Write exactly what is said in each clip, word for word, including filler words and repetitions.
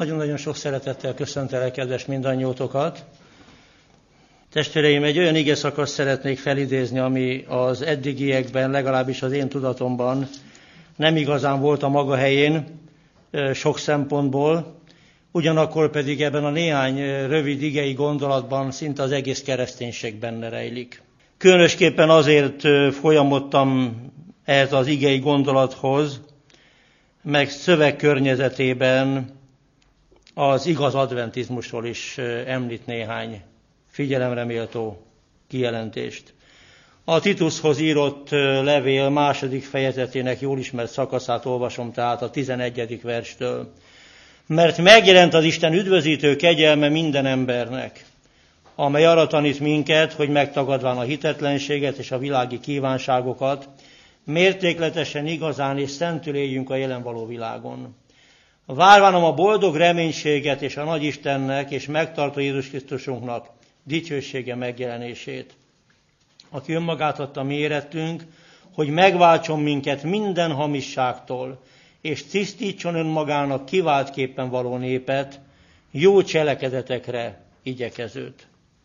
Nagyon-nagyon sok szeretettel köszöntelek, kedves mindannyiótokat. Testvéreim, egy olyan ige szakaszt szeretnék felidézni, ami az eddigiekben, legalábbis az én tudatomban nem igazán volt a maga helyén sok szempontból, ugyanakkor pedig ebben a néhány rövid igei gondolatban szinte az egész kereszténység benne rejlik. Különösképpen azért folyamodtam ehhez az igei gondolathoz, meg szövegkörnyezetében az igaz adventizmusról is említ néhány figyelemre méltó kijelentést. A Titushoz írott levél második fejezetének jól ismert szakaszát olvasom, tehát a tizenegyedik verstől. Mert megjelent az Isten üdvözítő kegyelme minden embernek, amely arra tanít minket, hogy megtagadván a hitetlenséget és a világi kívánságokat, mértékletesen, igazán és szentül éljünk a jelen való világon. Várván a boldog reménységet és a nagy Istennek és megtartó Jézus Krisztusunknak dicsősége megjelenését, aki önmagát adta mi érettünk, hogy megváltson minket minden hamisságtól, és tisztítson önmagának kiváltképpen való népet, jó cselekedetekre igyekezőt.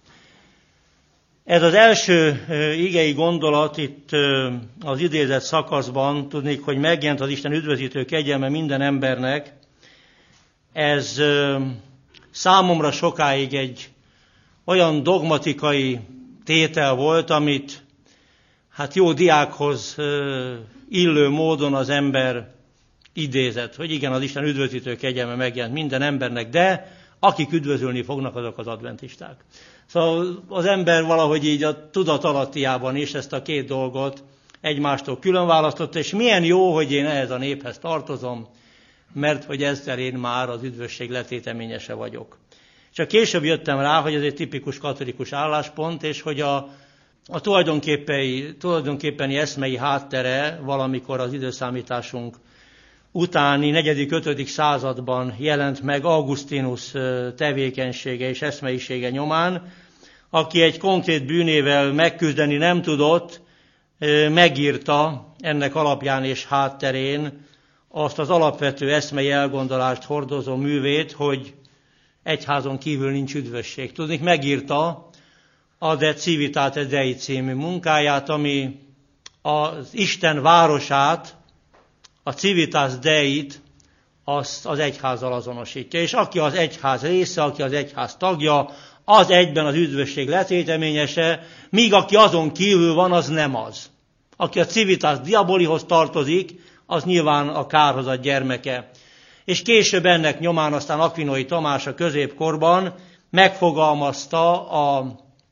Ez az első igei gondolat itt az idézett szakaszban, tudnék, hogy megjelent az Isten üdvözítő kegyelme minden embernek. Ez számomra sokáig egy olyan dogmatikai tétel volt, amit hát jó diákhoz illő módon az ember idézett, hogy igen, az Isten üdvözítő kegyelme megjelent minden embernek, de akik üdvözölni fognak, azok az adventisták. Szóval az ember valahogy így a tudatalattiában is ezt a két dolgot egymástól külön választotta, és milyen jó, hogy én ehhez a néphez tartozom, mert hogy ezzel én már az üdvösség letéteményese vagyok. Csak később jöttem rá, hogy ez egy tipikus katolikus álláspont, és hogy a, a tulajdonképpeni, tulajdonképpeni eszmei háttere valamikor az időszámításunk utáni negyedik-ötödik században jelent meg Augustinus tevékenysége és eszmeisége nyomán, aki egy konkrét bűnével megküzdeni nem tudott, megírta ennek alapján és hátterén azt az alapvető eszmei elgondolást hordozó művét, hogy egyházon kívül nincs üdvösség. Tudnék, megírta a De Civitate Dei című munkáját, ami az Isten városát, a Civitas Deit azt az egyházzal azonosítja. És aki az egyház része, aki az egyház tagja, az egyben az üdvösség letéteményese, míg aki azon kívül van, az nem az. Aki a Civitas Diabolihoz tartozik, az nyilván a kárhozat gyermeke. És később ennek nyomán aztán Aquinói Tamás a középkorban megfogalmazta a,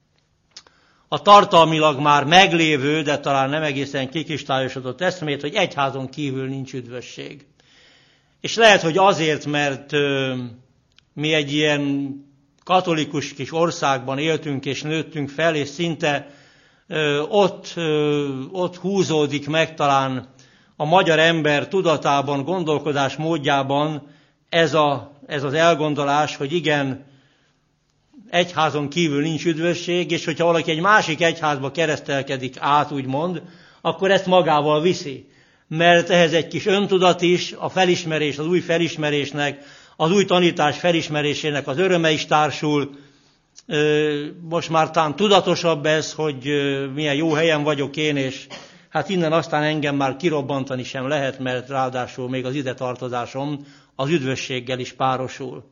a tartalmilag már meglévő, de talán nem egészen kikristályosodott eszmét, hogy egyházon kívül nincs üdvösség. És lehet, hogy azért, mert ö, mi egy ilyen katolikus kis országban éltünk és nőttünk fel, és szinte ö, ott, ö, ott húzódik meg talán a magyar ember tudatában, gondolkodás módjában ez, a, ez az elgondolás, hogy igen, egyházon kívül nincs üdvösség, és hogyha valaki egy másik egyházba keresztelkedik át, úgymond, akkor ezt magával viszi. Mert ehhez egy kis öntudat is, a felismerés, az új felismerésnek, az új tanítás felismerésének az öröme is társul. Most már talán tudatosabb ez, hogy milyen jó helyen vagyok én, és hát innen aztán engem már kirobbantani sem lehet, mert ráadásul még az ide tartozásom az üdvösséggel is párosul.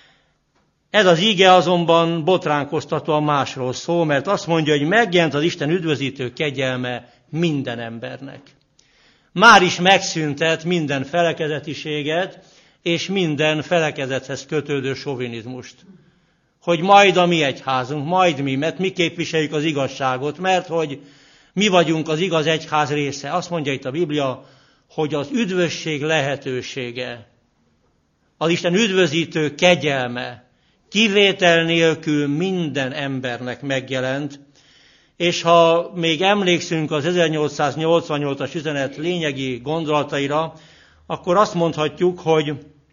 Ez az íge azonban botránkoztatóan másról szól, mert azt mondja, hogy megjelent az Isten üdvözítő kegyelme minden embernek. Már is megszüntet minden felekezetiséget és minden felekezethez kötődő sovinizmust. Hogy majd a mi egyházunk, majd mi, mert mi képviseljük az igazságot, mert hogy mi vagyunk az igaz egyház része. Azt mondja itt a Biblia, hogy az üdvösség lehetősége, az Isten üdvözítő kegyelme kivétel nélkül minden embernek megjelent, és ha még emlékszünk az ezernyolcszáznyolcvannyolcas üzenet lényegi gondolataira, akkor azt mondhatjuk, hogy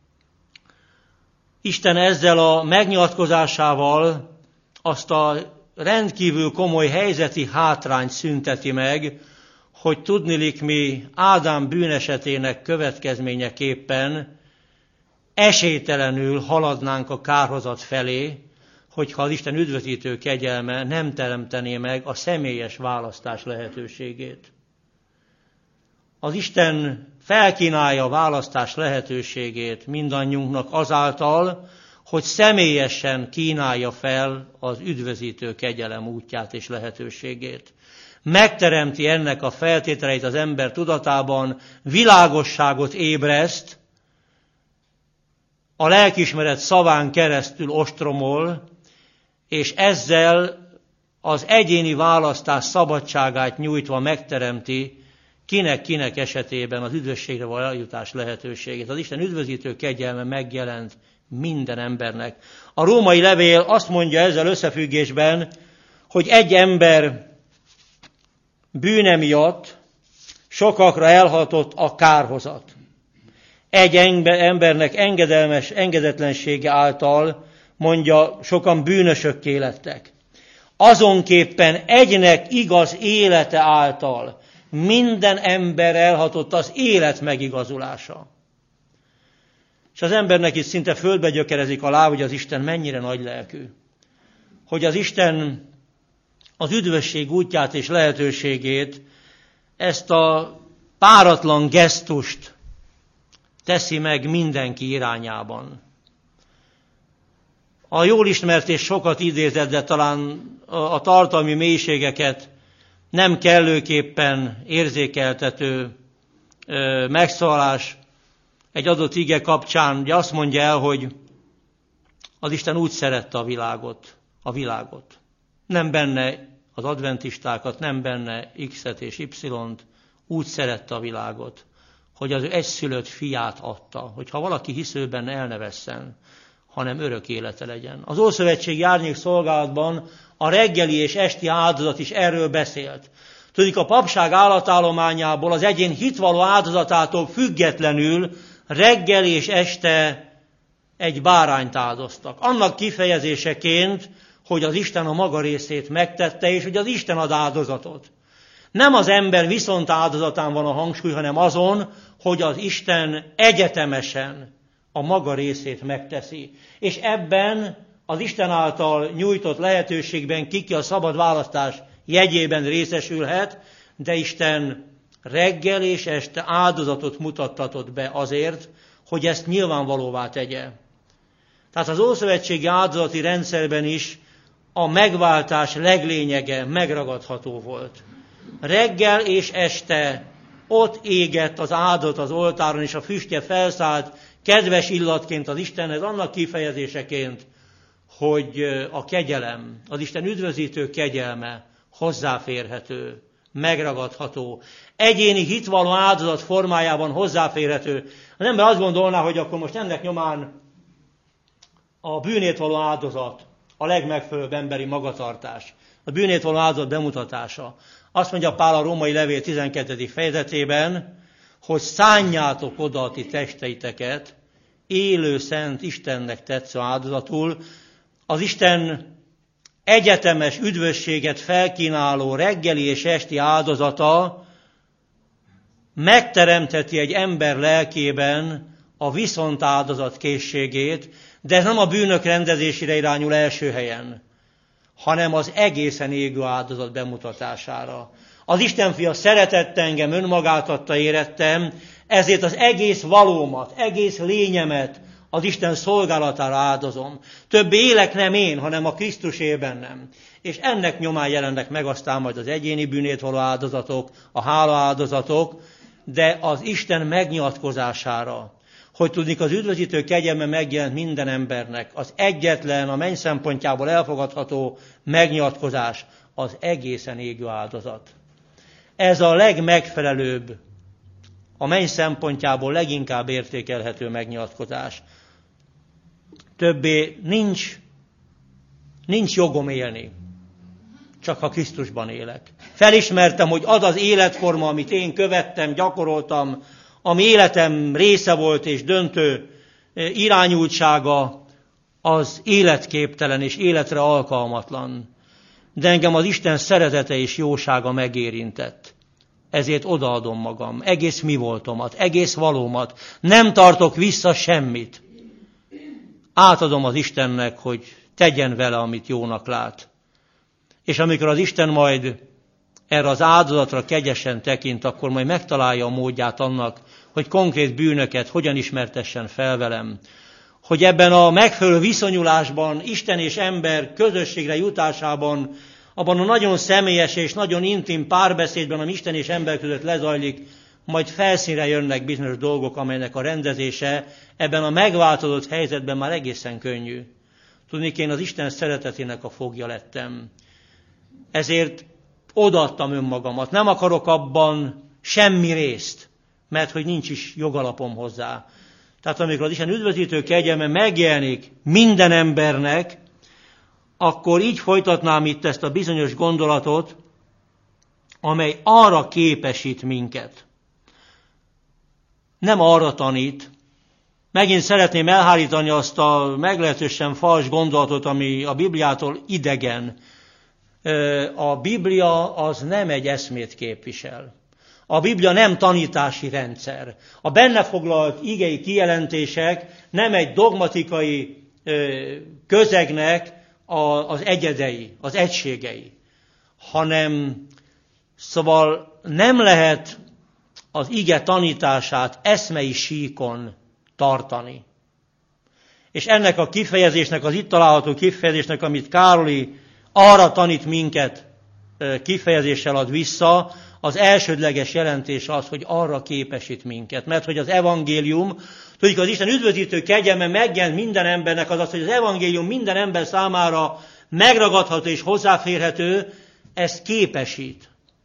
Isten ezzel a megnyilatkozásával azt a rendkívül komoly helyzeti hátrányt szünteti meg, hogy tudniillik mi Ádám bűnesetének következményeképpen esélytelenül haladnánk a kárhozat felé, hogyha az Isten üdvözítő kegyelme nem teremtené meg a személyes választás lehetőségét. Az Isten felkínálja a választás lehetőségét mindannyiunknak azáltal, hogy személyesen kínálja fel az üdvözítő kegyelem útját és lehetőségét. Megteremti ennek a feltételeit az ember tudatában, világosságot ébreszt, a lelkiismeret szaván keresztül ostromol, és ezzel az egyéni választás szabadságát nyújtva megteremti kinek-kinek esetében az üdvösségre való eljutás lehetőségét. Az Isten üdvözítő kegyelme megjelent minden embernek. A római levél azt mondja ezzel összefüggésben, hogy egy ember bűne miatt sokakra elhatott a kárhozat. Egy embernek engedelmes engedetlensége által, mondja, sokan bűnösökké lettek. Azonképpen egynek igaz élete által minden ember elhatott az élet megigazulása. És az embernek itt szinte földbe gyökerezik a láb, hogy az Isten mennyire nagylelkű. Hogy az Isten az üdvösség útját és lehetőségét, ezt a páratlan gesztust teszi meg mindenki irányában. A jól ismert és sokat idézett, de talán a tartalmi mélységeket nem kellőképpen érzékeltető megszólalás egy adott ige kapcsán, ugye azt mondja el, hogy az Isten úgy szerette a világot, a világot. Nem benne az adventistákat, nem benne X-et és Y-t, úgy szerette a világot, hogy az ő egyszülött fiát adta, hogyha valaki hiszőben el ne vesszen, hanem örök élete legyen. Az Ószövetségi Árnyék Szolgálatban a reggeli és esti áldozat is erről beszélt. Tudjuk, a papság állatállományából az egyén hitvalló áldozatától függetlenül reggel és este egy bárányt áldoztak. Annak kifejezéseként, hogy az Isten a maga részét megtette, és hogy az Isten ad áldozatot. Nem az ember viszont áldozatán van a hangsúly, hanem azon, hogy az Isten egyetemesen a maga részét megteszi. És ebben az Isten által nyújtott lehetőségben kiki a szabad választás jegyében részesülhet, de Isten reggel és este áldozatot mutattatott be azért, hogy ezt nyilvánvalóvá tegye. Tehát az ószövetségi áldozati rendszerben is a megváltás leglényege megragadható volt. Reggel és este ott égett az áldozat az oltáron, és a füstje felszállt kedves illatként az Istenhez, annak kifejezéseként, hogy a kegyelem, az Isten üdvözítő kegyelme hozzáférhető, megragadható, egyéni hitvalló áldozat formájában hozzáférhető. Az ember azt gondolná, hogy akkor most ennek nyomán a bűnét való áldozat a legmegfelelőbb emberi magatartás. A bűnét való áldozat bemutatása. Azt mondja Pál a római levél tizenkettedik fejezetében, hogy szánjátok oda a ti testeiteket élő, szent, Istennek tetsző áldozatul. Az Isten egyetemes üdvösséget felkínáló reggeli és esti áldozata megteremtheti egy ember lelkében a viszontáldozat készségét, de ez nem a bűnök rendezésére irányul első helyen, hanem az egészen égő áldozat bemutatására. Az Isten fia szeretett engem, önmagát adta érettem, ezért az egész valómat, egész lényemet az Isten szolgálatára áldozom. Több élek nem én, hanem a Krisztus él bennem. És ennek nyomán jelennek meg aztán majd az egyéni bűnét való áldozatok, a hála áldozatok, de az Isten megnyilatkozására, hogy tudnik, az üdvözítő kegyelme megjelent minden embernek, az egyetlen, a menny szempontjából elfogadható megnyilatkozás, az egészen égő áldozat. Ez a legmegfelelőbb, a menny szempontjából leginkább értékelhető megnyilatkozás. Többé nincs, nincs jogom élni, csak ha Krisztusban élek. Felismertem, hogy az az életforma, amit én követtem, gyakoroltam, ami életem része volt és döntő irányultsága, az életképtelen és életre alkalmatlan. De engem az Isten szeretete és jósága megérintett. Ezért odaadom magam, egész mi voltomat, egész valómat. Nem tartok vissza semmit. átadom az Istennek, hogy tegyen vele, amit jónak lát. És amikor az Isten majd erre az áldozatra kegyesen tekint, akkor majd megtalálja a módját annak, hogy konkrét bűnöket hogyan ismertessen fel velem. Hogy ebben a megfelelő viszonyulásban, Isten és ember közösségre jutásában, abban a nagyon személyes és nagyon intim párbeszédben, ami Isten és ember között lezajlik, majd felszínre jönnek bizonyos dolgok, amelynek a rendezése ebben a megváltozott helyzetben már egészen könnyű. Tudni, én az Isten szeretetének a fogja lettem. Ezért odaadtam önmagamat. Nem akarok abban semmi részt, mert hogy nincs is jogalapom hozzá. Tehát amikor az Isten üdvözítő kegyelme megjelenik minden embernek, akkor így folytatnám itt ezt a bizonyos gondolatot, amely arra képesít minket. Nem arra tanít. Megint szeretném elhárítani azt a meglehetősen fals gondolatot, ami a Bibliától idegen. A Biblia az nem egy eszmét képvisel. A Biblia nem tanítási rendszer. A benne foglalt igei kijelentések nem egy dogmatikai közegnek az egyedei, az egységei, hanem szóval nem lehet az ige tanítását eszmei síkon tartani. És ennek a kifejezésnek, az itt található kifejezésnek, amit Károli arra tanít minket, kifejezéssel ad vissza, az elsődleges jelentés az, hogy arra képesít minket. Mert hogy az evangélium, tudjuk, az Isten üdvözítő kegyelme megjelent minden embernek, az az, hogy az evangélium minden ember számára megragadható és hozzáférhető, ez képesít.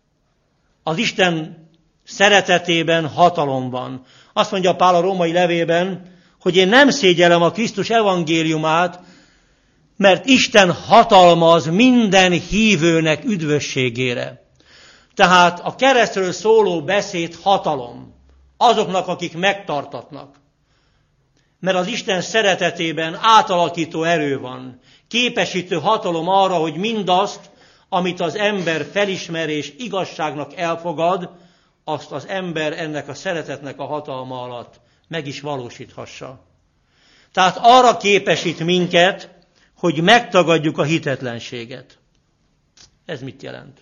Az Isten szeretetében hatalom van. Azt mondja Pál a római levélben, hogy én nem szégyellem a Krisztus evangéliumát, mert Isten hatalmaz minden hívőnek üdvösségére. Tehát a keresztről szóló beszéd hatalom azoknak, akik megtartatnak. Mert az Isten szeretetében átalakító erő van. Képesítő hatalom arra, hogy mindazt, amit az ember felismer és igazságnak elfogad, azt az ember ennek a szeretetnek a hatalma alatt meg is valósíthassa. Tehát arra képesít minket, hogy megtagadjuk a hitetlenséget. Ez mit jelent?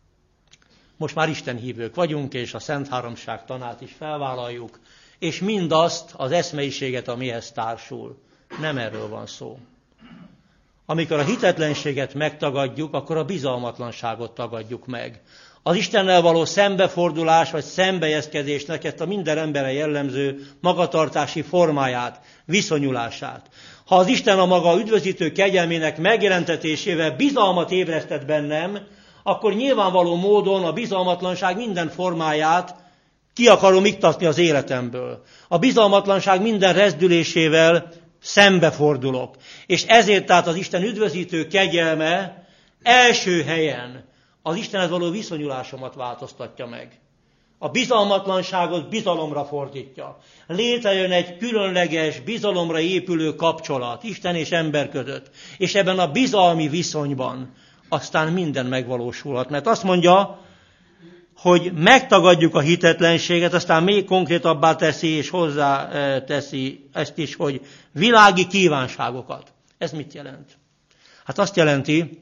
Most már Isten hívők vagyunk, és a Szent Háromság tanát is felvállaljuk, és mindazt, az eszmeiséget, amihez társul. Nem erről van szó. Amikor a hitetlenséget megtagadjuk, akkor a bizalmatlanságot tagadjuk meg. Az Istennel való szembefordulás vagy szembejeszkedésnek ezt a minden emberre jellemző magatartási formáját, viszonyulását. Ha az Isten a maga üdvözítő kegyelmének megjelentetésével bizalmat ébresztett bennem, akkor nyilvánvaló módon a bizalmatlanság minden formáját ki akarom iktatni az életemből. A bizalmatlanság minden rezdülésével szembefordulok. És ezért tehát az Isten üdvözítő kegyelme első helyen az Istenhez való viszonyulásomat változtatja meg. A bizalmatlanságot bizalomra fordítja. Létrejön egy különleges, bizalomra épülő kapcsolat Isten és ember között. És ebben a bizalmi viszonyban aztán minden megvalósulhat. Mert azt mondja, hogy megtagadjuk a hitetlenséget, aztán még konkrétabbá teszi, és hozzá teszi ezt is, hogy világi kívánságokat. Ez mit jelent? Hát azt jelenti,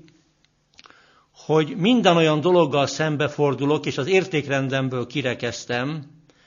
hogy minden olyan dologgal szembefordulok, és az értékrendemből kirekeztem,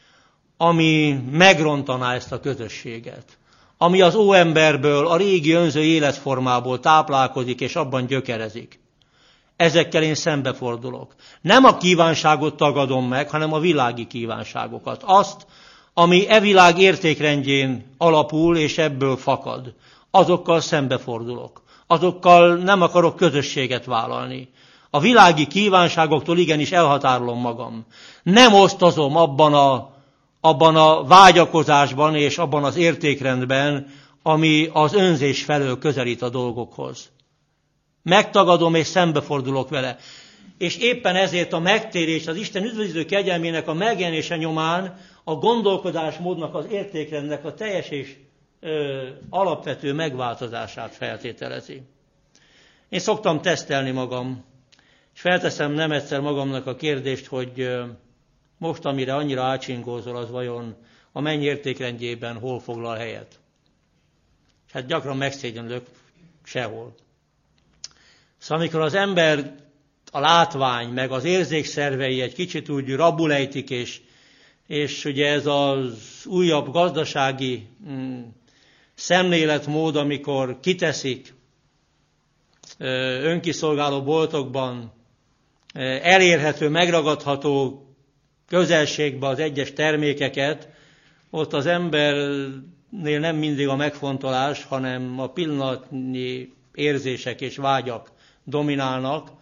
ami megrontaná ezt a közösséget. Ami az óemberből, a régi önző életformából táplálkozik, és abban gyökerezik. Ezekkel én szembefordulok. Nem a kívánságot tagadom meg, hanem a világi kívánságokat. Azt, ami e világ értékrendjén alapul, és ebből fakad. Azokkal szembefordulok. Azokkal nem akarok közösséget vállalni. A világi kívánságoktól igenis elhatárolom magam. Nem osztozom abban a, abban a vágyakozásban és abban az értékrendben, ami az önzés felől közelít a dolgokhoz. Megtagadom és szembefordulok vele. És éppen ezért a megtérés, az Isten üdvözítő kegyelmének a megjelenése nyomán a gondolkodásmódnak, az értékrendnek a teljes és ö, alapvető megváltozását feltételezi. Én szoktam tesztelni magam, és felteszem nem egyszer magamnak a kérdést, hogy ö, most, amire annyira átsingózol, az vajon a menny értékrendjében hol foglal helyet. És hát gyakran megszégyenlök sehol. Szóval amikor az ember a látvány, meg az érzékszervei egy kicsit úgy rabulejtik, és, és ugye ez az újabb gazdasági mm, szemléletmód, amikor kiteszik önkiszolgáló boltokban elérhető, megragadható közelségbe az egyes termékeket, ott az embernél nem mindig a megfontolás, hanem a pillanatnyi érzések és vágyak dominálnak.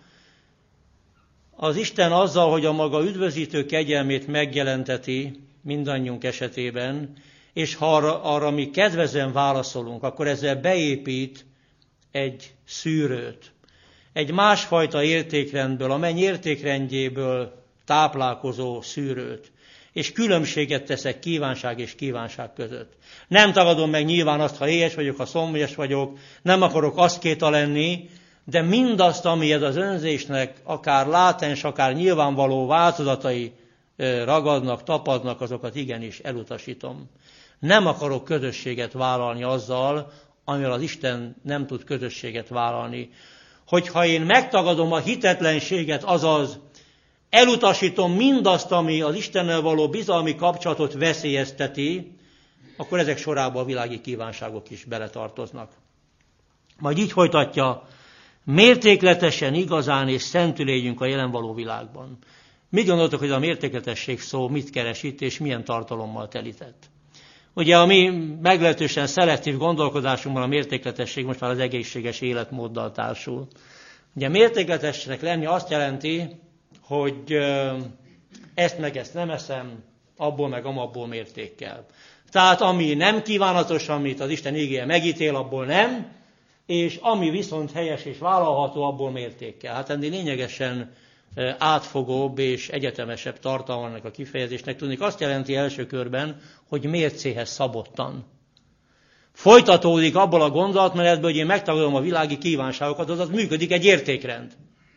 Az Isten azzal, hogy a maga üdvözítő kegyelmét megjelenteti mindannyiunk esetében, és ha arra, arra mi kedvezően válaszolunk, akkor ezzel beépít egy szűrőt. Egy másfajta értékrendből, a menny értékrendjéből táplálkozó szűrőt. És különbséget teszek kívánság és kívánság között. Nem tagadom meg nyilván azt, ha éhes vagyok, ha szomjas vagyok, nem akarok aszkéta lenni, de mindazt, ami ez az önzésnek akár látens, akár nyilvánvaló változatai ragadnak, tapadnak, azokat igenis elutasítom. Nem akarok közösséget vállalni azzal, amivel az Isten nem tud közösséget vállalni. Hogyha én megtagadom a hitetlenséget, azaz elutasítom mindazt, ami az Istennel való bizalmi kapcsolatot veszélyezteti, akkor ezek sorába a világi kívánságok is beletartoznak. Majd így folytatja, mértékletesen, igazán és szentül éljünk a jelen való világban. Mit gondoltok, hogy a mértékletesség szó mit keres itt, és milyen tartalommal telített? Ugye a mi meglehetősen szelektív gondolkodásunkban a mértékletesség most már az egészséges életmóddal társul. Ugye mértékletesnek lenni azt jelenti, hogy ezt meg ezt nem eszem, abból meg amabból mértékkel. Tehát ami nem kívánatos, amit az Isten igéje megítél, abból nem, és ami viszont helyes és vállalható, abból mértékkel. Hát ennél lényegesen átfogóbb és egyetemesebb tartalmának a kifejezésnek tudnék. Azt jelenti első körben, hogy mércéhez szabottan. Folytatódik abból a gondolatmenetből, hogy én megtagadom a világi kívánságokat, azaz működik egy értékrend.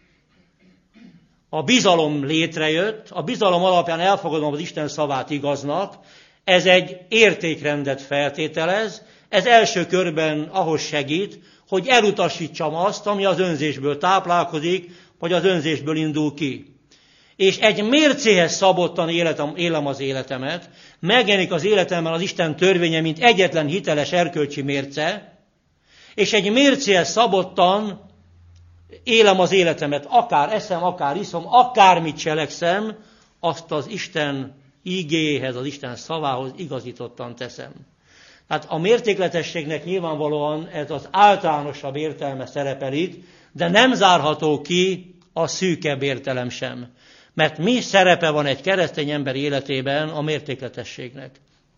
A bizalom létrejött, a bizalom alapján elfogadom az Isten szavát igaznak, ez egy értékrendet feltételez, ez első körben ahhoz segít, hogy elutasítsam azt, ami az önzésből táplálkozik, vagy az önzésből indul ki. És egy mércéhez szabottan életem, élem az életemet, megjelenik az életemben az Isten törvénye, mint egyetlen hiteles erkölcsi mérce, és egy mércéhez szabottan élem az életemet, akár eszem, akár iszom, akármit cselekszem, azt az Isten ígéjéhez, az Isten szavához igazítottan teszem. Tehát a mértékletességnek nyilvánvalóan ez az általánosabb értelme szerepel itt, de nem zárható ki a szűkebb értelem sem. Mert mi szerepe van egy keresztény ember életében a mértékletességnek?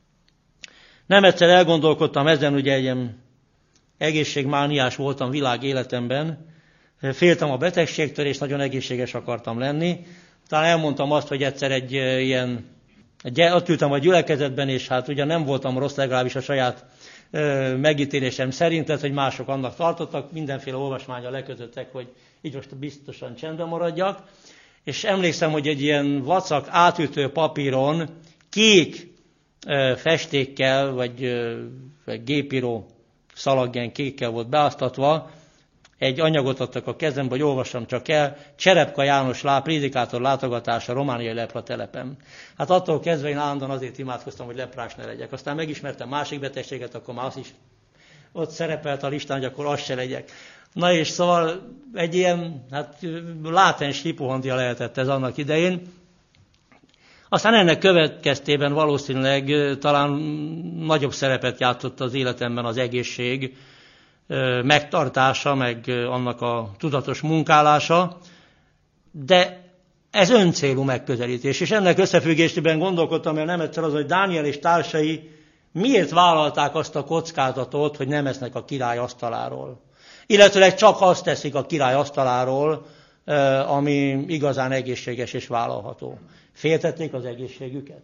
Nem egyszer elgondolkodtam ezen, ugye egy egészségmániás voltam világ életemben, féltem a betegségtől, és nagyon egészséges akartam lenni. Talán elmondtam azt, hogy egyszer egy ilyen, egy, ott ültem a gyülekezetben, és hát ugye nem voltam rossz, legalábbis a saját ö, megítélésem szerint, tehát, hogy mások annak tartottak, mindenféle olvasmányra lekötöttek, hogy így most biztosan csendben maradjak. És emlékszem, hogy egy ilyen vacak átütő papíron kék ö, festékkel, vagy, ö, vagy gépíró szalaggyan kékkel volt beáztatva, egy anyagot adtak a kezembe, hogy olvassam csak el, Cserepka János lá, prédikátor látogatása romániai lepra telepen. Hát attól kezdve én állandóan azért imádkoztam, hogy leprás ne legyek. Aztán megismertem másik betegséget, akkor már az is ott szerepelt a listán, hogy akkor az se legyek. Na és szóval egy ilyen, hát látens hipohondria lehetett ez annak idején. Aztán ennek következtében valószínűleg talán nagyobb szerepet játszott az életemben az egészség megtartása, meg annak a tudatos munkálása, de ez öncélú megközelítés. És ennek összefüggésében gondolkodtam el nem egyszer az, hogy Dániel és társai miért vállalták azt a kockázatot, hogy nem esznek a király asztaláról. Illetőleg csak azt teszik a király asztaláról, ami igazán egészséges és vállalható. Féltették az egészségüket?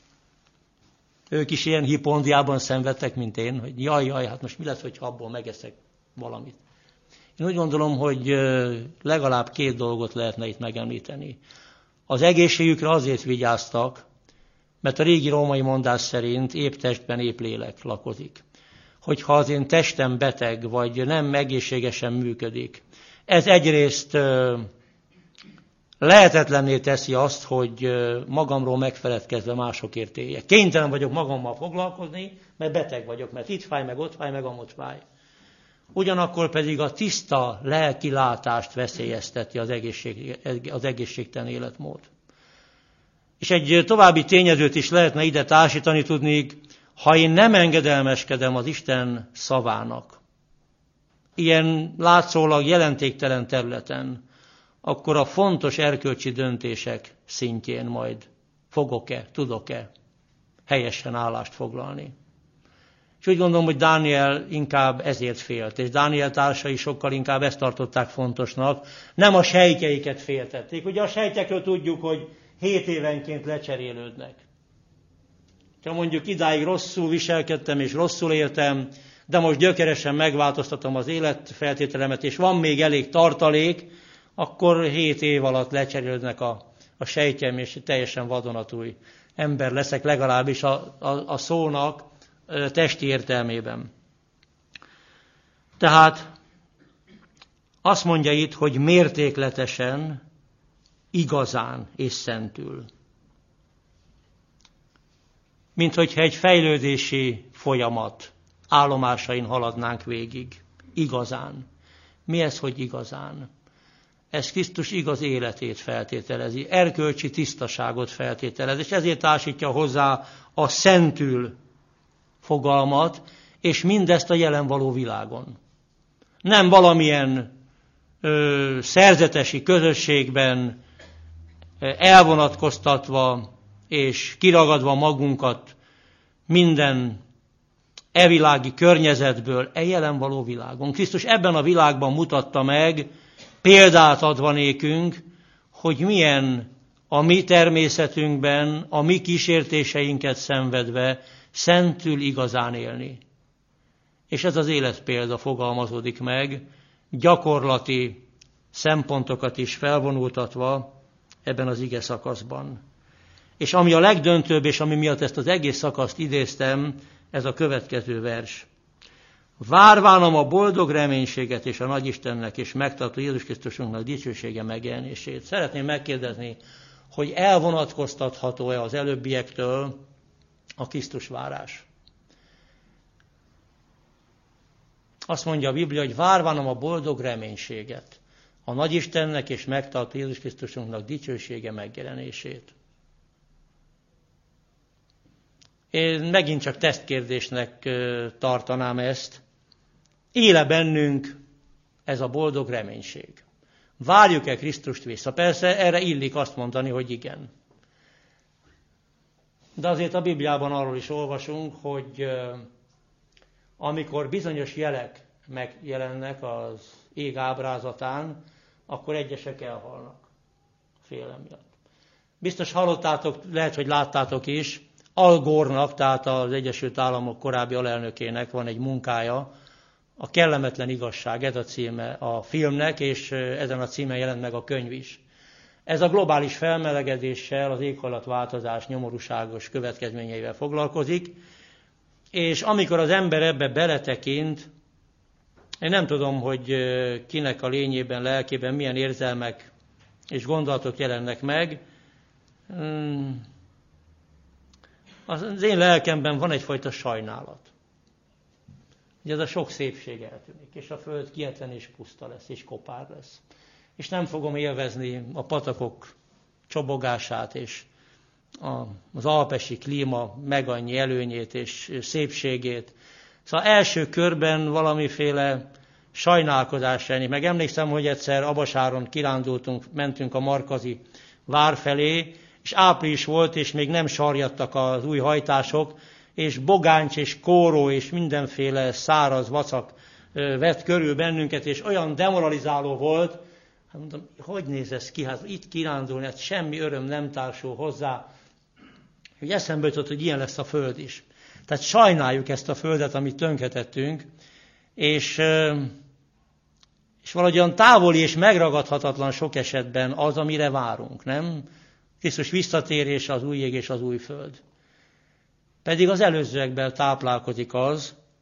Ők is ilyen hipondriában szenvedtek, mint én, hogy jaj, jaj, hát most mi lesz, hogyha abból megeszek valamit. Én úgy gondolom, hogy legalább két dolgot lehetne itt megemlíteni. Az egészségükre azért vigyáztak, mert a régi római mondás szerint épp testben épp lélek lakozik. hogyha az én testem beteg, vagy nem egészségesen működik. Ez egyrészt lehetetlenné teszi azt, hogy magamról megfeledkezve másokért éljek. Kénytelen vagyok magammal foglalkozni, mert beteg vagyok, mert itt fáj, meg ott fáj, meg amott fáj. Ugyanakkor pedig a tiszta lelki látást veszélyezteti az, egészség, az egészségtelen életmód. És egy további tényezőt is lehetne ide társítani tudni, ha én nem engedelmeskedem az Isten szavának, ilyen látszólag jelentéktelen területen, akkor a fontos erkölcsi döntések szintjén majd fogok-e, tudok-e helyesen állást foglalni. És úgy gondolom, hogy Dániel inkább ezért félt, és Dániel társai sokkal inkább ezt tartották fontosnak, nem a sejtjeiket féltették. Ugye a sejtekről tudjuk, hogy hét évenként lecserélődnek. Ha mondjuk idáig rosszul viselkedtem és rosszul éltem, de most gyökeresen megváltoztatom az életfeltételemet, és van még elég tartalék, akkor hét év alatt lecserélődnek a, a sejtjeim, és teljesen vadonatúj ember leszek, legalábbis a, a, a szónak a testi értelmében. Tehát azt mondja itt, hogy mértékletesen, igazán és szentül. Mint hogyha egy fejlődési folyamat állomásain haladnánk végig. Igazán. Mi ez, hogy igazán? Ez Krisztus igaz életét feltételezi, erkölcsi tisztaságot feltételez, és ezért társítja hozzá a szentül fogalmat, és mindezt a jelen való világon. Nem valamilyen ö, szerzetesi közösségben elvonatkoztatva és kiragadva magunkat minden evilági környezetből, e jelen való világon. Krisztus ebben a világban mutatta meg, példát adva nékünk, hogy milyen a mi természetünkben, a mi kísértéseinket szenvedve szentül igazán élni. És ez az életpélda fogalmazódik meg, gyakorlati szempontokat is felvonultatva ebben az ige szakaszban. És ami a legdöntőbb, és ami miatt ezt az egész szakaszt idéztem, ez a következő vers. Várvánam a boldog reménységet és a Nagyistennek és megtartó Jézus Krisztusunknak dicsősége megjelenését. Szeretném megkérdezni, hogy elvonatkoztatható-e az előbbiektől a Krisztus várás. Azt mondja a Biblia, hogy várvánam a boldog reménységet, a Nagyistennek és megtartó Jézus Krisztusunknak dicsősége megjelenését. Én megint csak tesztkérdésnek tartanám ezt. Éle bennünk ez a boldog reménység? Várjuk-e Krisztust vissza? Persze erre illik azt mondani, hogy igen. De azért a Bibliában arról is olvasunk, hogy amikor bizonyos jelek megjelennek az ég ábrázatán, akkor egyesek elhalnak félelem miatt. Biztos hallottátok, lehet, hogy láttátok is, Al Gore-nak, tehát az Egyesült Államok korábbi alelnökének van egy munkája, a Kellemetlen igazság, ez a címe a filmnek, és ezen a címen jelent meg a könyv is. Ez a globális felmelegedéssel, az éghajlatváltozás nyomorúságos következményeivel foglalkozik, és amikor az ember ebbe beletekint, én nem tudom, hogy kinek a lényében, lelkében milyen érzelmek és gondolatok jelennek meg. Az én lelkemben van egyfajta sajnálat. Ugye ez a sok szépség eltűnik, és a föld kietlen és puszta lesz, és kopár lesz. És nem fogom élvezni a patakok csobogását, és az alpesi klíma meg annyi előnyét és szépségét. Szóval első körben valamiféle sajnálkozás lenni. Meg emlékszem, hogy egyszer Abasáron kirándultunk, mentünk a Markazi vár felé, és április volt, és még nem sarjadtak az új hajtások, és bogáncs és kóró és mindenféle száraz vacak vett körül bennünket, és olyan demoralizáló volt, hát mondom, hogy néz ez ki, hát itt kirándulni, hát semmi öröm nem társul hozzá, hogy eszembe jutott, hogy ilyen lesz a föld is. Tehát sajnáljuk ezt a földet, amit tönkretettünk, és, és valahogyan távoli és megragadhatatlan sok esetben az, amire várunk, nem? Krisztus visszatérése, az új ég és az új föld. Pedig az előzőekben táplálkozik az,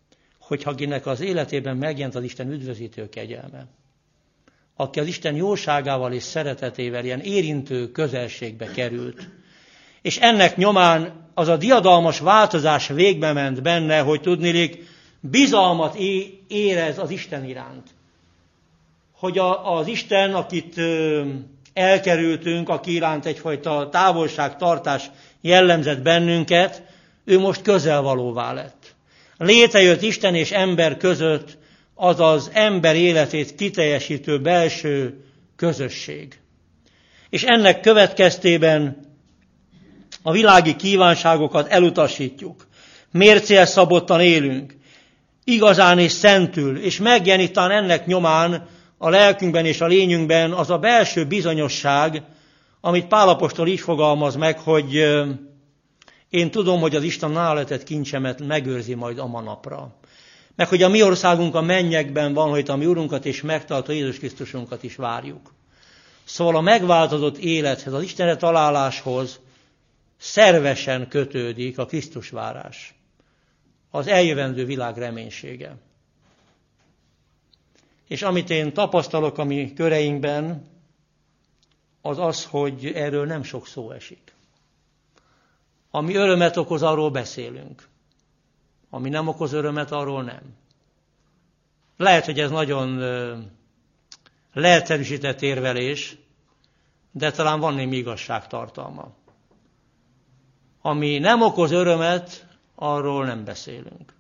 hogy akinek az életében megjelent az Isten üdvözítő kegyelme, aki az Isten jóságával és szeretetével ilyen érintő közelségbe került, és ennek nyomán az a diadalmas változás végbe ment benne, hogy tudniillik, bizalmat érez az Isten iránt. Hogy a, az Isten, akit ö, elkerültünk, aki iránt egyfajta távolságtartás jellemzett bennünket, ő most közelvalóvá lett. Létrejött Isten és ember között az az ember életét kiteljesítő belső közösség. És ennek következtében a világi kívánságokat elutasítjuk. Mércéhez szabottan élünk, igazán és szentül, és megjelenít talán ennek nyomán a lelkünkben és a lényünkben az a belső bizonyosság, amit Pál apostol így fogalmaz meg, hogy én tudom, hogy az Isten náletett kincsemet megőrzi majd a manapra. Meg hogy a mi országunk a mennyekben van, hogy a mi Urunkat és megtartó Jézus Krisztusunkat is várjuk. Szóval a megváltozott élethez, az Istenre találáshoz szervesen kötődik a Krisztus várás. Az eljövendő világ reménysége. És amit én tapasztalok a mi köreinkben, az az, hogy erről nem sok szó esik. Ami örömet okoz, arról beszélünk. Ami nem okoz örömet, arról nem. Lehet, hogy ez nagyon leegyszerűsített érvelés, de talán van némi igazságtartalma. Ami nem okoz örömet, arról nem beszélünk.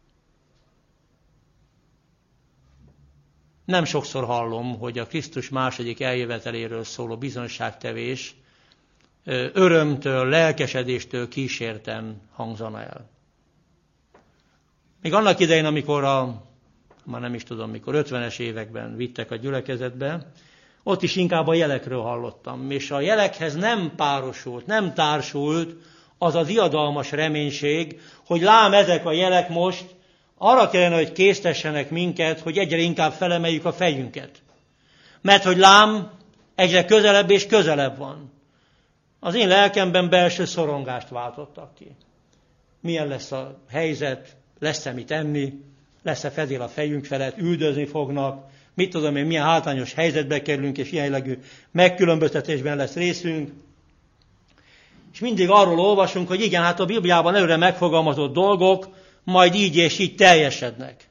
Nem sokszor hallom, hogy a Krisztus második eljöveteléről szóló bizonyságtevés örömtől, lelkesedéstől kísérten hangzana el. Még annak idején, amikor a, már nem is tudom mikor, ötvenes években vittek a gyülekezetbe, ott is inkább a jelekről hallottam, és a jelekhez nem párosult, nem társult az a diadalmas reménység, hogy lám ezek a jelek most arra kellene, hogy késztessenek minket, hogy egyre inkább felemeljük a fejünket. Mert hogy lám egyre közelebb és közelebb van. Az én lelkemben belső szorongást váltottak ki. Milyen lesz a helyzet, lesz-e mit enni, lesz-e fedél a fejünk felett, üldözni fognak, mit tudom én, milyen hátrányos helyzetbe kerülünk, és ilyen jellegű megkülönböztetésben lesz részünk. És mindig arról olvasunk, hogy igen, hát a Bibliában előre megfogalmazott dolgok majd így és így teljesednek.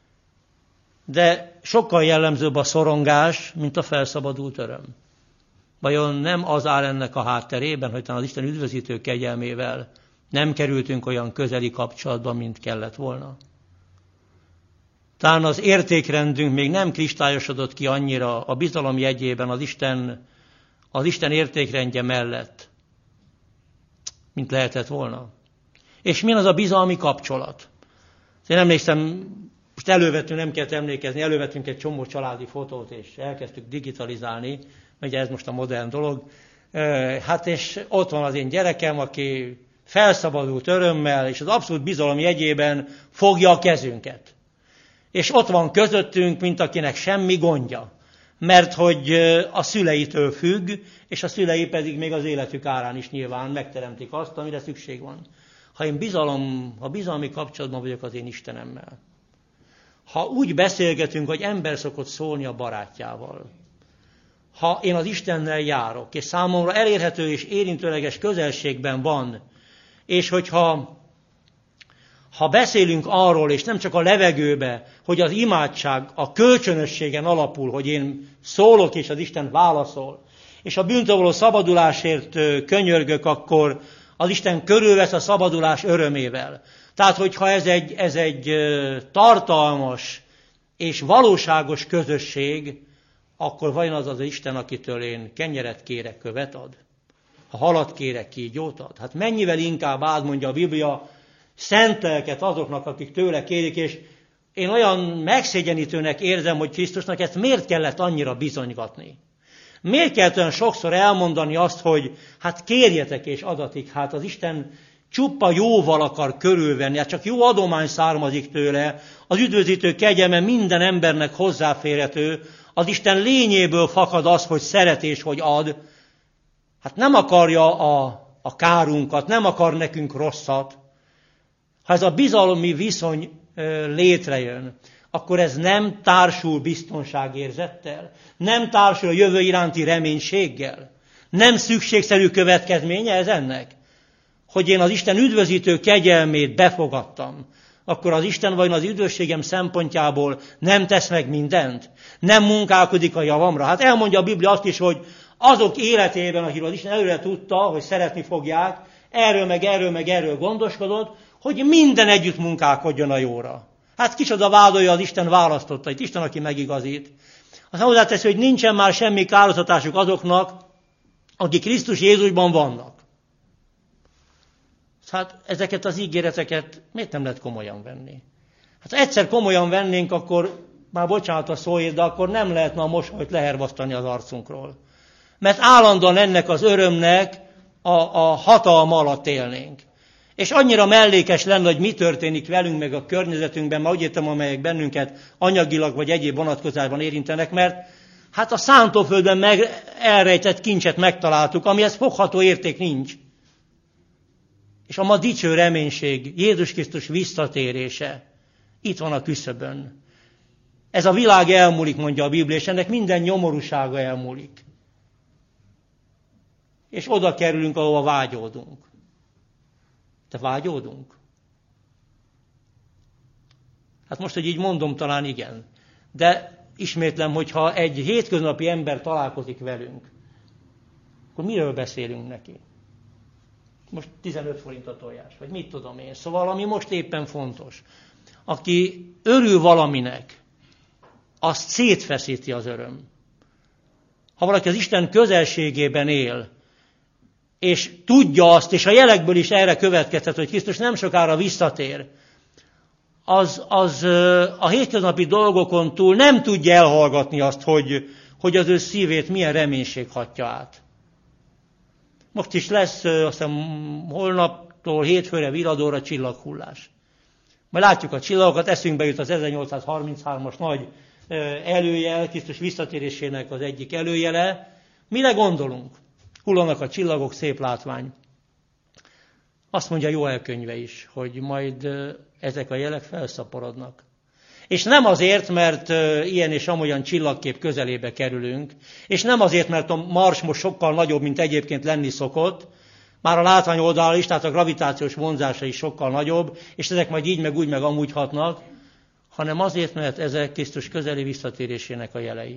De sokkal jellemzőbb a szorongás, mint a felszabadult öröm. Vajon nem az áll ennek a hátterében, hogy talán az Isten üdvözítő kegyelmével nem kerültünk olyan közeli kapcsolatba, mint kellett volna? Talán az értékrendünk még nem kristályosodott ki annyira a bizalom jegyében az Isten, az Isten értékrendje mellett, mint lehetett volna. És milyen az a bizalmi kapcsolat? Én emlékszem, most elővettünk, nem kellett emlékezni, elővettünk egy csomó családi fotót, és elkezdtük digitalizálni, ugye ez most a modern dolog. Hát és ott van az én gyerekem, aki felszabadult örömmel, és az abszolút bizalom jegyében fogja a kezünket. És ott van közöttünk, mint akinek semmi gondja. Mert hogy a szüleitől függ, és a szülei pedig még az életük árán is nyilván megteremtik azt, amire szükség van. Ha én bizalom, ha bizalmi kapcsolatban vagyok az én Istenemmel, ha úgy beszélgetünk, hogy ember szokott szólni a barátjával, ha én az Istennel járok, és számomra elérhető és érintőleges közelségben van, és hogyha ha beszélünk arról, és nem csak a levegőbe, hogy az imádság a kölcsönösségen alapul, hogy én szólok, és az Isten válaszol, és a bűntől való szabadulásért könyörgök, akkor az Isten körülvesz a szabadulás örömével. Tehát, hogyha ez egy, ez egy tartalmas és valóságos közösség, akkor vajon az az Isten, akitől én kenyeret kérek, követ ad? Ha halat kérek, kígyót ad? Hát mennyivel inkább áld, mondja a Biblia, szent lelket azoknak, akik tőle kérik, és én olyan megszégyenítőnek érzem, hogy Krisztusnak ezt miért kellett annyira bizonygatni? Miért kellett olyan sokszor elmondani azt, hogy hát kérjetek és adatik, hát az Isten csupa jóval akar körülvenni, hát csak jó adomány származik tőle, az üdvözítő kegyelme minden embernek hozzáférhető, az Isten lényéből fakad az, hogy szeret és hogy ad. Hát nem akarja a, a kárunkat, nem akar nekünk rosszat. Ha ez a bizalmi viszony létrejön, akkor ez nem társul biztonságérzettel, nem társul a jövő iránti reménységgel, nem szükségszerű következménye ez ennek, hogy én az Isten üdvözítő kegyelmét befogadtam, akkor az Isten vajon az üdvösségem szempontjából nem tesz meg mindent? Nem munkálkodik a javamra? Hát elmondja a Biblia azt is, hogy azok életében, akiről az Isten előre tudta, hogy szeretni fogják, erről meg erről meg erről gondoskodott, hogy minden együtt munkálkodjon a jóra. Hát kicsoda vádolja, az Isten választotta, itt Isten, aki megigazít. Aztán hozzáteszi, hogy nincsen már semmi károsztatásuk azoknak, akik Krisztus Jézusban vannak. Hát ezeket az ígéreteket miért nem lehet komolyan venni? Hát ha egyszer komolyan vennénk, akkor, már bocsánat a szóért, de akkor nem lehetne a mosolyt lehervasztani az arcunkról. Mert állandóan ennek az örömnek a, a hatalma alatt élnénk. És annyira mellékes lenne, hogy mi történik velünk, meg a környezetünkben, már úgy értem, amelyek bennünket anyagilag vagy egyéb vonatkozásban érintenek, mert hát a szántóföldben meg elrejtett kincset megtaláltuk, amihez fogható érték nincs. És a ma dicső reménység, Jézus Krisztus visszatérése itt van a küszöbön. Ez a világ elmúlik, mondja a Biblia, és ennek minden nyomorúsága elmúlik. És oda kerülünk, ahova vágyódunk. Te vágyódunk? Hát most, hogy így mondom, talán igen. De ismétlem, hogyha egy hétköznapi ember találkozik velünk, akkor miről beszélünk neki? Most tizenöt forint a tojás, vagy mit tudom én. Szóval, ami most éppen fontos. Aki örül valaminek, azt szétfeszíti az öröm. Ha valaki az Isten közelségében él, és tudja azt, és a jelekből is erre következtet, hogy Krisztus nem sokára visszatér, az, az a hétköznapi dolgokon túl nem tudja elhallgatni azt, hogy, hogy az ő szívét milyen reménység hatja át. Most is lesz, azt hiszem, holnaptól hétfőre Viradóra csillaghullás. Majd látjuk a csillagokat, eszünkbe jut az ezernyolcszázharminchárom-as nagy előjel, Krisztus visszatérésének az egyik előjele. Mire gondolunk? Hullanak a csillagok, szép látvány. Azt mondja Joel könyve is, hogy majd ezek a jelek felszaporodnak. És nem azért, mert ilyen és amolyan csillagkép közelébe kerülünk, és nem azért, mert a Mars most sokkal nagyobb, mint egyébként lenni szokott, már a látvány oldalra is, tehát a gravitációs vonzása is sokkal nagyobb, és ezek majd így, meg úgy, meg amúgy hatnak, hanem azért, mert ezek Krisztus közeli visszatérésének a jelei.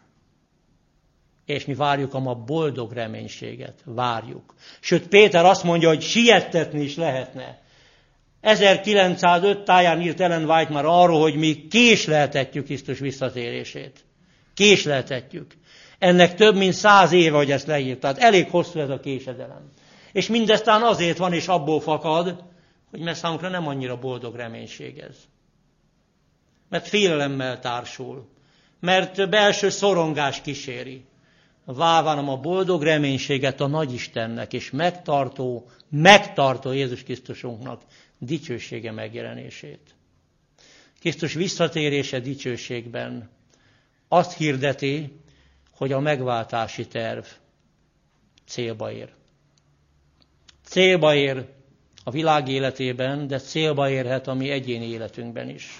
És mi várjuk a ma boldog reménységet. Várjuk. Sőt, Péter azt mondja, hogy siettetni is lehetne. ezerkilencszázöt táján írt Ellen White már arról, hogy mi késleltetjük Krisztus visszatérését. Késleltetjük. Ennek több mint száz éve, hogy ezt leírt. Tehát elég hosszú ez a késedelem. És mindeztán azért van, és abból fakad, hogy mert számunkra nem annyira boldog reménység ez. Mert félelemmel társul. Mert belső szorongás kíséri. Vávánom a boldog reménységet a Nagyistennek, és megtartó, megtartó Jézus Krisztusunknak dicsősége megjelenését. Krisztus visszatérése dicsőségben azt hirdeti, hogy a megváltási terv célba ér. Célba ér a világ életében, de célba érhet a mi egyéni életünkben is.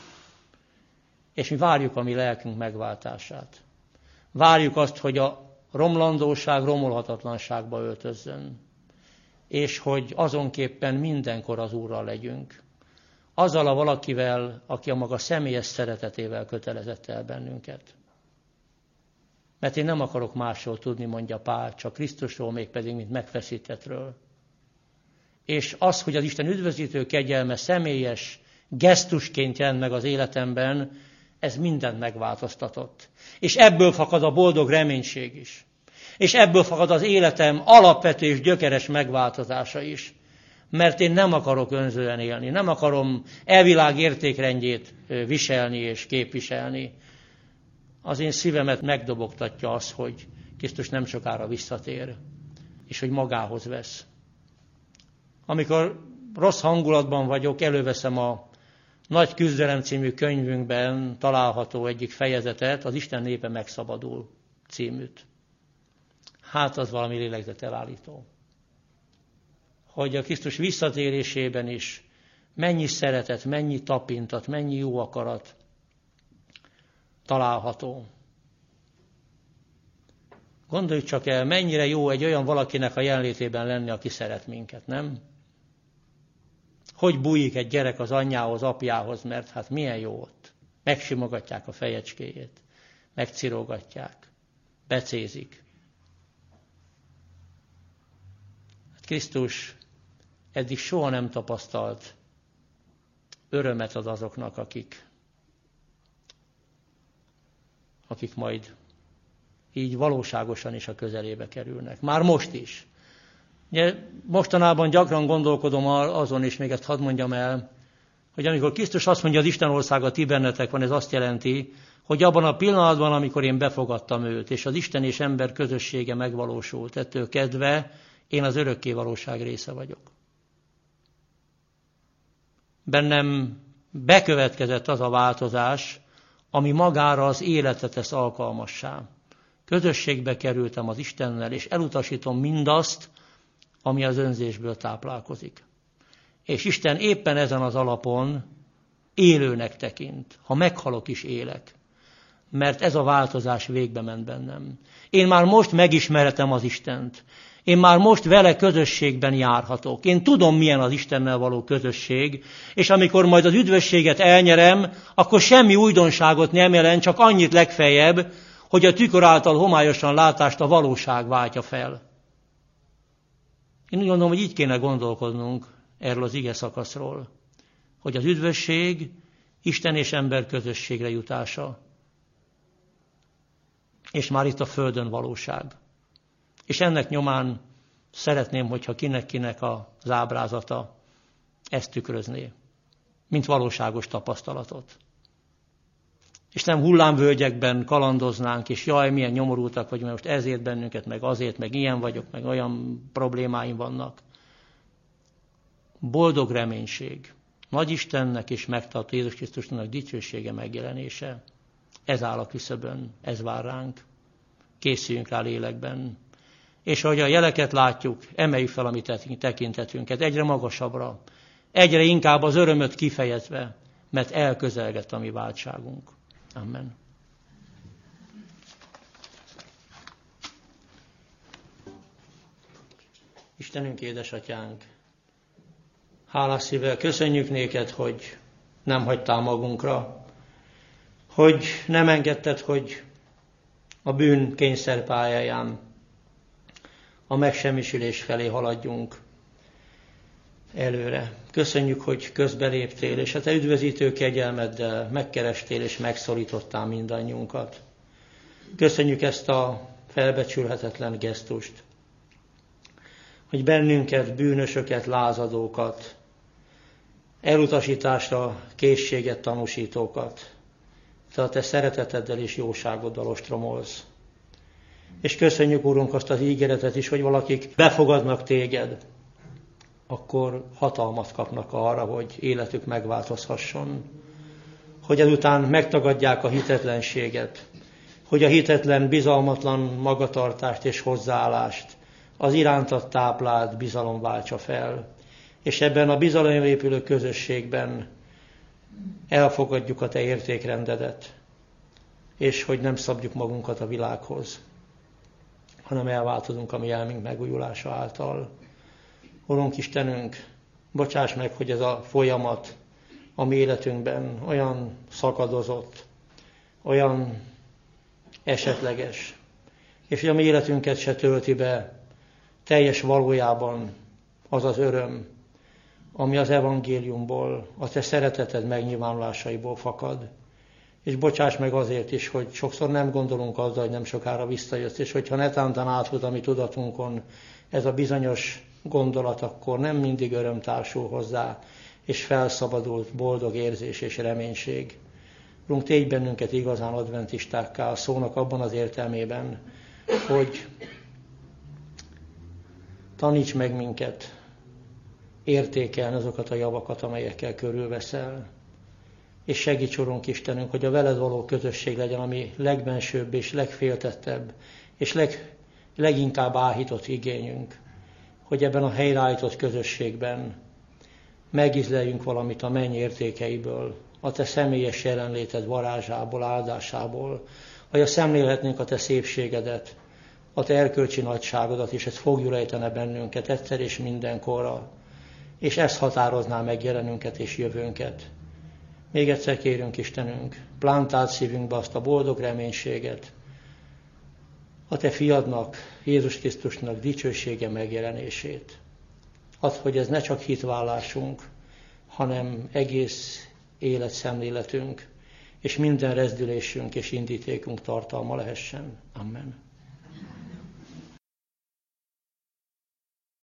És mi várjuk a mi lelkünk megváltását. Várjuk azt, hogy a romlandóság romolhatatlanságba öltözzön, és hogy azonképpen mindenkor az Úrral legyünk. Azzal a valakivel, aki a maga személyes szeretetével kötelezett el bennünket. Mert én nem akarok másról tudni, mondja Pál, csak Krisztusról, mégpedig, mint megfeszítettről. És az, hogy az Isten üdvözítő kegyelme személyes gesztusként jelent meg az életemben, ez mindent megváltoztatott. És ebből fakad a boldog reménység is. És ebből fakad az életem alapvető és gyökeres megváltozása is. Mert én nem akarok önzően élni, nem akarom elvilág értékrendjét viselni és képviselni. Az én szívemet megdobogtatja az, hogy Krisztus nem sokára visszatér, és hogy magához vesz. Amikor rossz hangulatban vagyok, előveszem a Nagy küzdelem című könyvünkben található egyik fejezetet, az Isten népe megszabadul címűt. Hát az valami lélegzetelállító. Hogy a Krisztus visszatérésében is mennyi szeretet, mennyi tapintat, mennyi jó akarat található. Gondoljuk csak el, mennyire jó egy olyan valakinek a jelenlétében lenni, aki szeret minket, nem? Hogy bújik egy gyerek az anyjához, apjához, mert hát milyen jó ott. Megsimogatják a fejecskéjét, megcirógatják, becézik. Hát Krisztus eddig soha nem tapasztalt örömet ad azoknak, akik, akik majd így valóságosan is a közelébe kerülnek. Már most is. Ugye, mostanában gyakran gondolkodom azon, és még ezt hadd mondjam el, hogy amikor Krisztus azt mondja, az Isten országa ti bennetek van, ez azt jelenti, hogy abban a pillanatban, amikor én befogadtam őt, és az Isten és ember közössége megvalósult, ettől kedve én az örökké valóság része vagyok. Bennem bekövetkezett az a változás, ami magára az életet tesz alkalmassá. Közösségbe kerültem az Istennel, és elutasítom mindazt, ami az önzésből táplálkozik. És Isten éppen ezen az alapon élőnek tekint. Ha meghalok is, élek. Mert ez a változás végbe ment bennem. Én már most megismerhetem az Istent. Én már most vele közösségben járhatok. Én tudom, milyen az Istennel való közösség, és amikor majd az üdvösséget elnyerem, akkor semmi újdonságot nem jelent, csak annyit legfeljebb, hogy a tükör által homályosan látást a valóság váltja fel. Én úgy gondolom, hogy így kéne gondolkodnunk erről az ige szakaszról, hogy az üdvösség Isten és ember közösségre jutása, és már itt a földön valóság. És ennek nyomán szeretném, hogyha kinek-kinek az ábrázata ezt tükrözné, mint valóságos tapasztalatot. És nem hullámvölgyekben kalandoznánk, és jaj, milyen nyomorultak vagyunk, most ezért bennünket, meg azért, meg ilyen vagyok, meg olyan problémáim vannak. Boldog reménység, nagy Istennek és megtartó Jézus Krisztusnak dicsősége megjelenése. Ez áll a küszöbön, ez vár ránk. Készüljünk rá lélekben. És ahogy a jeleket látjuk, emeljük fel a mi tekintetünket egyre magasabbra, egyre inkább az örömöt kifejezve, mert elközelgett a mi váltságunk. Amen. Istenünk, édesatyánk, hálás szívvel köszönjük néked, hogy nem hagytál magunkra, hogy nem engedted, hogy a bűn kényszerpályáján a megsemmisülés felé haladjunk előre. Köszönjük, hogy közbeléptél, és a te üdvözítő kegyelmeddel megkerestél és megszólítottál mindannyiunkat. Köszönjük ezt a felbecsülhetetlen gesztust, hogy bennünket, bűnösöket, lázadókat, elutasításra készséget tanúsítókat, te a te szereteteddel és jóságoddal ostromolsz. És köszönjük, Úrunk, azt az ígéretet is, hogy valakik befogadnak téged, akkor hatalmat kapnak arra, hogy életük megváltozhasson. Hogy ezután megtagadják a hitetlenséget, hogy a hitetlen, bizalmatlan magatartást és hozzáállást az irántad táplált bizalom váltsa fel. És ebben a bizalomra épülő közösségben elfogadjuk a te értékrendedet, és hogy nem szabjuk magunkat a világhoz, hanem elváltozunk a mi elmünk megújulása által. Urunk Istenünk, bocsáss meg, hogy ez a folyamat a mi életünkben olyan szakadozott, olyan esetleges, és hogy a mi életünket se tölti be teljes valójában az az öröm, ami az evangéliumból, a te szereteted megnyilvánulásaiból fakad. És bocsáss meg azért is, hogy sokszor nem gondolunk azzal, hogy nem sokára visszajössz, és hogyha netántan átfut a mi tudatunkon ez a bizonyos gondolat, akkor nem mindig öröm társul hozzá, és felszabadult boldog érzés és reménység. Urunk, tégy bennünket igazán adventistákká a szónak abban az értelmében, hogy taníts meg minket értékelni azokat a javakat, amelyekkel körülveszel, és segíts, Urunk Istenünk, hogy a veled való közösség legyen a mi legbensőbb és legféltettebb, és leg, leginkább áhított igényünk, hogy ebben a helyreállított közösségben megízleljünk valamit a menny értékeiből, a te személyes jelenléted varázsából, áldásából, hogy a szemlélhetnénk a te szépségedet, a te erkölcsi nagyságodat, és ez fogjuk ejtene bennünket egyszer és mindenkorra, és ez határozná meg jelenünket és jövőnket. Még egyszer kérünk, Istenünk, plántáld szívünkbe azt a boldog reménységet, a te fiadnak, Jézus Krisztusnak dicsősége megjelenését. Add, hogy ez ne csak hitvállásunk, hanem egész életszemléletünk, és minden rezdülésünk és indítékunk tartalma lehessen. Amen.